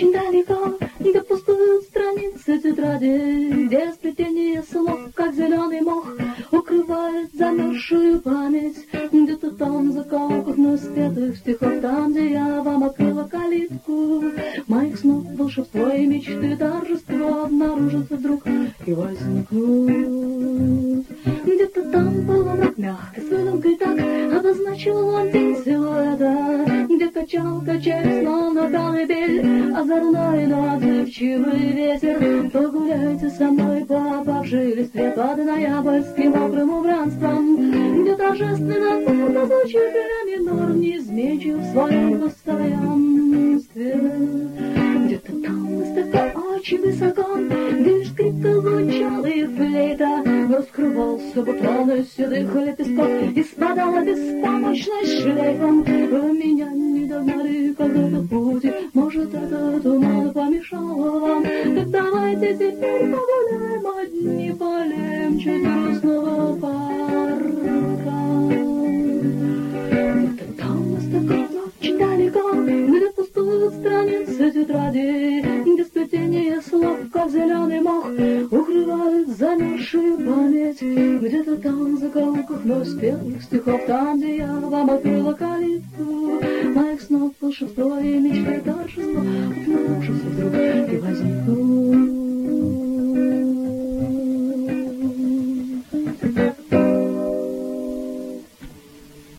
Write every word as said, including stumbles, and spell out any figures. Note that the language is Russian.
очень далеко, где пустуют страницы тетради, где сплетение слов, как зеленый мох, укрывает замерзшую память. Где-то там, в закоулках наспетых стихов, там, где я вам открыла калитку моих снов, волшебство и мечты, торжество обнаружатся вдруг и возникнут. Где-то там полумрак мягко, с выдумкой так обозначил он тень силуэта, где качал, качаясь, словно колыбель, озорной, но отзывчивый ветер. Погуляйте со мной по опавшей листве под ноябрьским мокрым убранством, где торжественно бурно звучит ля минор, неизменчив в своем постоянстве. Где-то там высоко, очень высоко, где лишь скрипка звучала и флейта, раскрывался бутон из седых лепестков и спадала беспомощность шлейфом. Вы меня не догнали когда-то в пути, может, это туман помешал вам. Так давайте теперь погуляем одни по лемче грустного парка. Где-то там высоко, очень далеко, где пустуют страницы тетради, где сплетение слов, как зеленый мох, укрывает замерзшую память. Где-то там, в закоулках наспелых стихов, там, где я вам открыла калитку моих снов, волшебство и мечты, торжество обнаружится вдруг и возникнут.